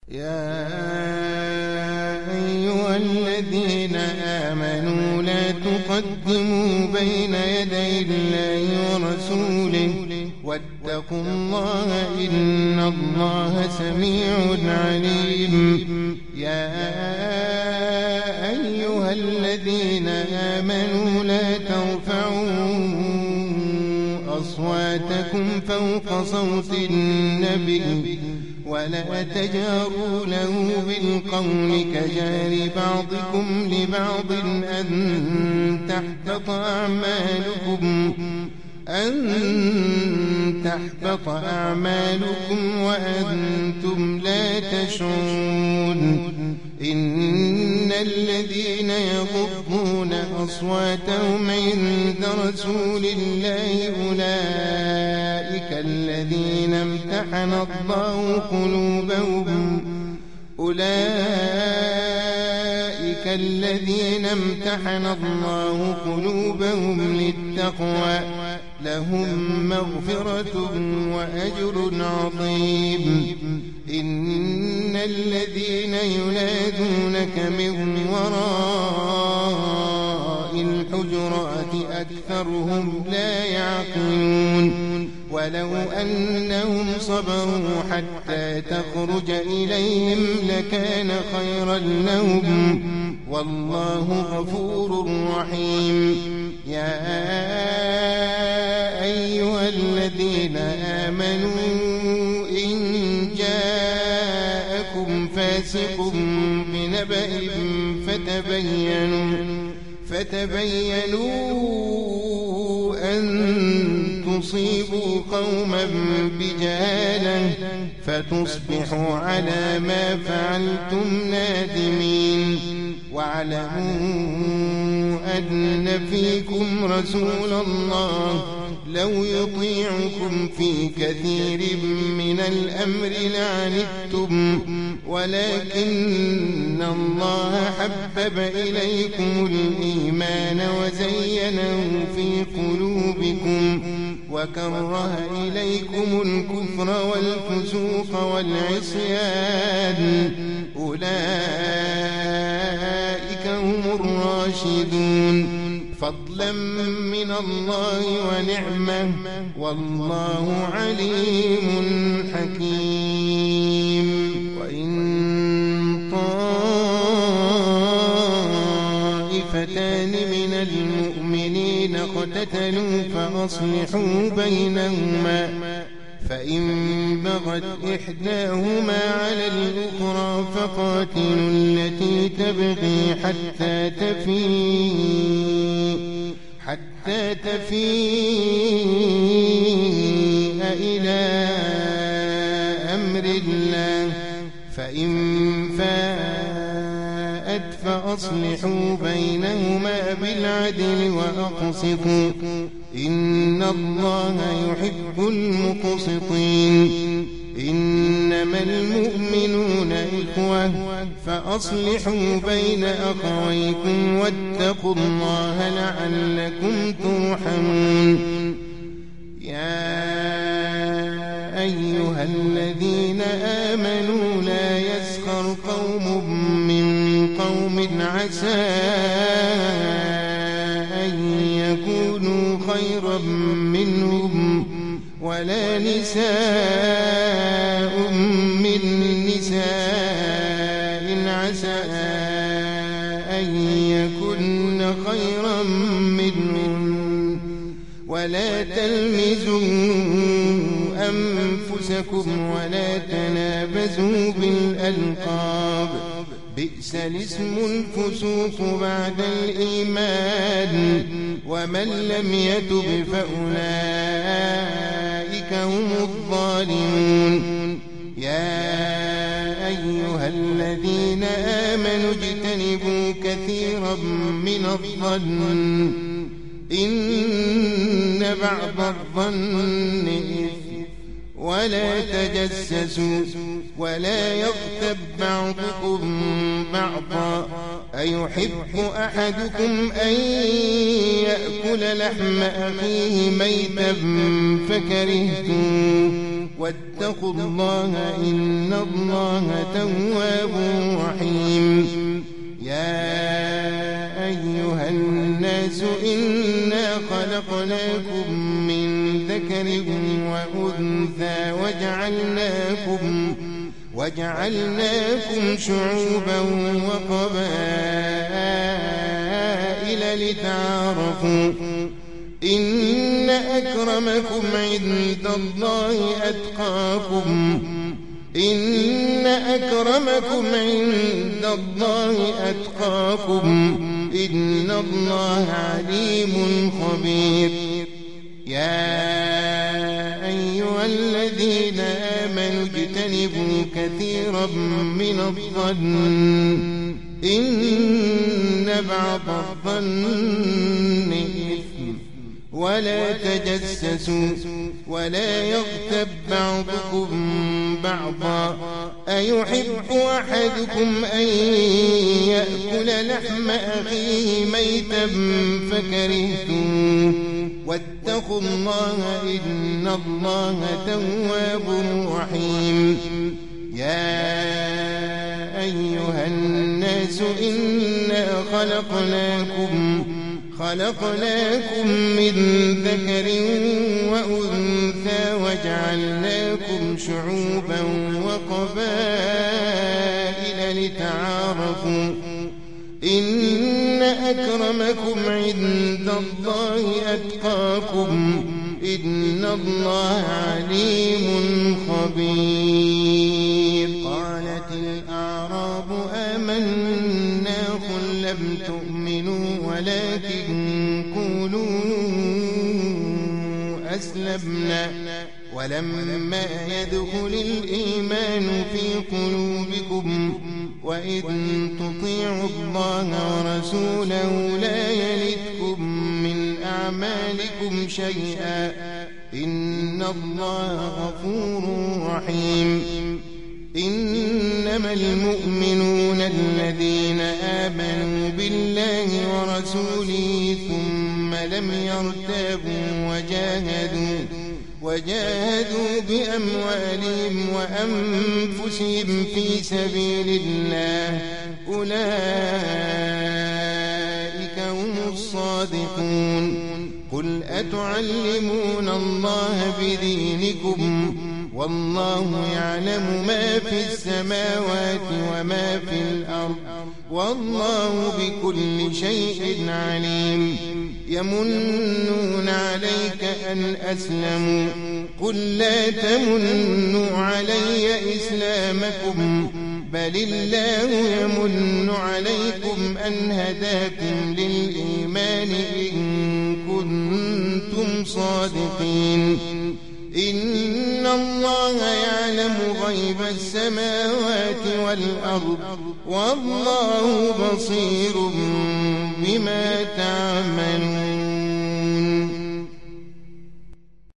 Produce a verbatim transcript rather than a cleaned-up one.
يا أيها الذين آمنوا لا تقدموا بين يدي الله ورسوله واتقوا الله إن الله سميع عليم. يا أيها الذين آمنوا لا ترفعوا أصواتكم فوق صوت النبي ولا تجاروا له بالقول كجار بعضكم لبعض أن تحبط أعمالكم أن تحبط أعمالكم وأنتم لا تشعرون. إن الذين يغضون أصواتهم عند رسول الله أولئك الذين امتحن الله قلوبهم أولئك الذين امتحن الله قلوبهم للتقوى لهم مغفرة وأجر عظيم. إن الذين ينادونك من وراء الحجرات أكثرهم لا يعقلون. ولو أنهم صبروا حتى تخرج إليهم لكان خيرا لهم والله غفور رحيم. يا أيها الذين آمنوا إن جاءكم فاسق بنبأ فتبينوا فتبينوا أن تصيبوا قوما بجهالة فتصبحوا على ما فعلتم نادمين. واعلموا أن فيكم رسول الله لو يطيعكم في كثير من الأمر لعنتم ولكن الله حبب إليكم الإيمان وزينه في قلوبكم وكره إليكم الكفر والفسوق والعصيان أولئك هم الراشدون فضلا من الله ونعمة والله عليم حكيم. وإن طائفتان من المؤمنين اقتتلوا فأصلحوا بينهما فإن بغت إحداهما على الأخرى فقاتلوا التي تبغي حتى تفيء حتى تفيء إلى أمر الله فإن فاءت فأصلحوا بينهما بالعدل وأقسطوا إن الله يحب المقسطين. إنما المؤمنون إخوة فأصلحوا بين أخويكم واتقوا الله لعلكم ترحمون. يا أيها الذين آمنوا لا يسخر قوم من قوم عسى أن يكونوا خيرا منهم ولا نساء من نساء عسى أن يكن خيرا منهم ولا تلمزوا أنفسكم ولا تنابزوا بالألقاب بئس الاسم الفسوق بعد الإيمان ومن لم يتب فأولئك هم الظالمون. يا أيها الذين آمنوا اجتنبوا كثيرا من الظن إن بعض الظن ولا تجسسوا ولا يغتب بعضكم بعضا أيحب أحدكم أن يأكل لحم أخيه ميتا فكرهتم واتقوا الله إن الله تواب رحيم. يا أيها الناس إنا خلقناكم من ذكر وأنثى وجعلناكم وجعلناكم شعوبا وقبائل لتعارفوا إن أكرمكم عند الله أتقاكم إن أكرمكم عند الله أتقاكم إن الله عليم خبير. يا أيها الذين آمنوا اجتنبوا كثيرا من الظن إن بعض الظن إثم ولا تجسسوا ولا يغتب بعضكم بعضا أيحب أحدكم أن يأكل لحم أخيه ميتا فكرهتموه واتقوا الله إن الله تواب رحيم. يا أيها الناس إنا خلقناكم خلقناكم من ذكر وأنثى وجعلناكم شعوبا وقبائل لتعارفوا إن أكرمكم عند الله أتقاكم إن الله عليم خبير. قالت الأعراب آمنا قل لم تؤمنوا ولكن قولوا أسلمنا ولما يدخل الإيمان في قلوبكم وإن تطيعوا الله ورسوله لا يلتكم من أعمالكم شيئا إن الله غفور رحيم. إنما المؤمنون الذين آمنوا بالله ورسوله ثم لم يرتابوا وجاهدوا وجاهدوا بأموالهم وأنفسهم في سبيل الله أولئك هم الصادقون. قل أتعلمون الله بدينكم والله يعلم ما في السماوات وما في الأرض والله بكل شيء عليم. يمنون عليك أن أسلموا قل لا تمنوا علي إسلامكم بل الله يمن عليكم أن هداكم للإيمان إن كنتم صادقين. إن الله يعلم غيب السماوات والأرض والله بصير بما تعملون.